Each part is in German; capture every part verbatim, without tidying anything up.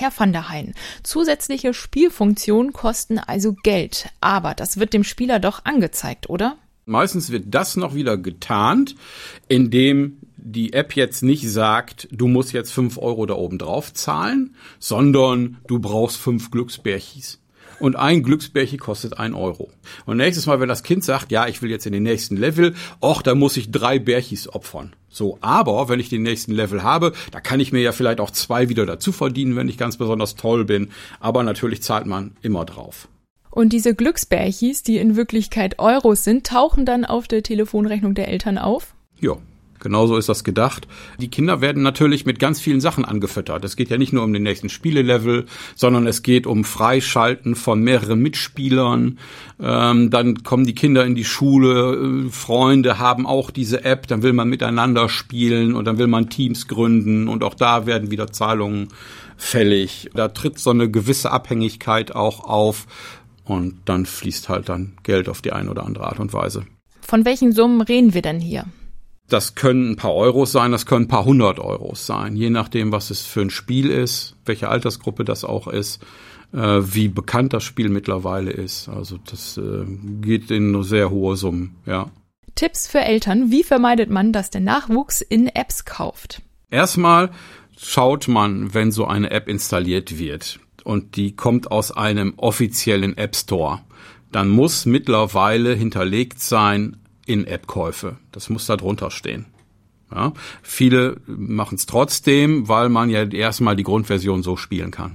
Herr van der Heyen, zusätzliche Spielfunktionen kosten also Geld. Aber das wird dem Spieler doch angezeigt, oder? Meistens wird das noch wieder getarnt, indem die App jetzt nicht sagt, du musst jetzt fünf Euro da oben drauf zahlen, sondern du brauchst fünf Glücksbärchis. Und ein Glücksbärchen kostet ein Euro. Und nächstes Mal, wenn das Kind sagt, ja, ich will jetzt in den nächsten Level, och, da muss ich drei Bärchis opfern. So, aber wenn ich den nächsten Level habe, da kann ich mir ja vielleicht auch zwei wieder dazu verdienen, wenn ich ganz besonders toll bin. Aber natürlich zahlt man immer drauf. Und diese Glücksbärchis, die in Wirklichkeit Euros sind, tauchen dann auf der Telefonrechnung der Eltern auf? Ja. Genauso ist das gedacht. Die Kinder werden natürlich mit ganz vielen Sachen angefüttert. Es geht ja nicht nur um den nächsten Spielelevel, sondern es geht um Freischalten von mehreren Mitspielern. Ähm, dann kommen die Kinder in die Schule, äh, Freunde haben auch diese App, dann will man miteinander spielen und dann will man Teams gründen und auch da werden wieder Zahlungen fällig. Da tritt so eine gewisse Abhängigkeit auch auf und dann fließt halt dann Geld auf die eine oder andere Art und Weise. Von welchen Summen reden wir denn hier? Das können ein paar Euros sein, das können ein paar hundert Euros sein, je nachdem, was es für ein Spiel ist, welche Altersgruppe das auch ist, äh, wie bekannt das Spiel mittlerweile ist. Also das äh, geht in sehr hohe Summen, ja. Tipps für Eltern, wie vermeidet man, dass der Nachwuchs in Apps kauft? Erstmal schaut man, wenn so eine App installiert wird und die kommt aus einem offiziellen App Store, dann muss mittlerweile hinterlegt sein, In-App-Käufe. Das muss da drunter stehen. Ja, viele machen es trotzdem, weil man ja erstmal die Grundversion so spielen kann.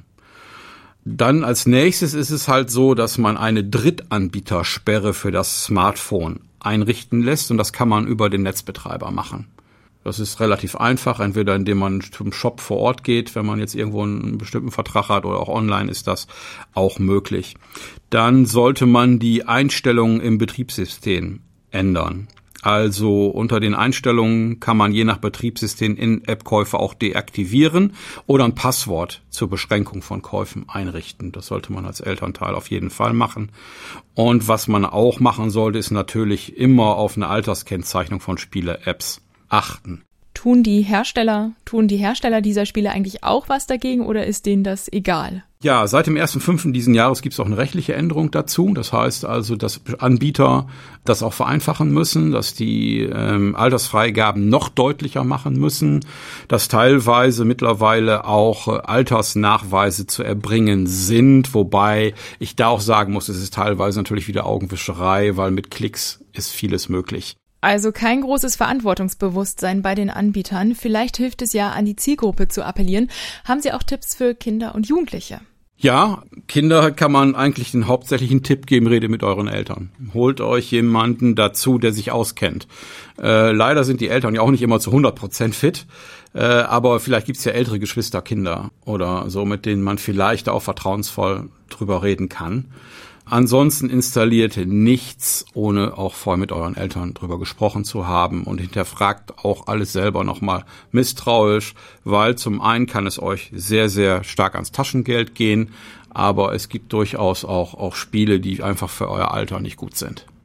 Dann als nächstes ist es halt so, dass man eine Drittanbietersperre für das Smartphone einrichten lässt und das kann man über den Netzbetreiber machen. Das ist relativ einfach, entweder indem man zum Shop vor Ort geht, wenn man jetzt irgendwo einen bestimmten Vertrag hat, oder auch online ist das auch möglich. Dann sollte man die Einstellungen im Betriebssystem ändern. Also unter den Einstellungen kann man je nach Betriebssystem In-App-Käufe auch deaktivieren oder ein Passwort zur Beschränkung von Käufen einrichten. Das sollte man als Elternteil auf jeden Fall machen. Und was man auch machen sollte, ist natürlich immer auf eine Alterskennzeichnung von Spiele-Apps achten. Tun die Hersteller, tun die Hersteller dieser Spiele eigentlich auch was dagegen oder ist denen das egal? Ja, seit dem ersten fünften diesen Jahres gibt es auch eine rechtliche Änderung dazu. Das heißt also, dass Anbieter das auch vereinfachen müssen, dass die ähm, Altersfreigaben noch deutlicher machen müssen, dass teilweise mittlerweile auch äh, Altersnachweise zu erbringen sind, wobei ich da auch sagen muss, es ist teilweise natürlich wieder Augenwischerei, weil mit Klicks ist vieles möglich. Also kein großes Verantwortungsbewusstsein bei den Anbietern. Vielleicht hilft es ja, an die Zielgruppe zu appellieren. Haben Sie auch Tipps für Kinder und Jugendliche? Ja, Kinder kann man eigentlich den hauptsächlichen Tipp geben, redet mit euren Eltern. Holt euch jemanden dazu, der sich auskennt. Äh, leider sind die Eltern ja auch nicht immer zu hundert Prozent fit, äh, aber vielleicht gibt's ja ältere Geschwisterkinder oder so, mit denen man vielleicht auch vertrauensvoll drüber reden kann. Ansonsten installiert nichts, ohne auch vorher mit euren Eltern drüber gesprochen zu haben und hinterfragt auch alles selber nochmal misstrauisch, weil zum einen kann es euch sehr, sehr stark ans Taschengeld gehen, aber es gibt durchaus auch, auch Spiele, die einfach für euer Alter nicht gut sind.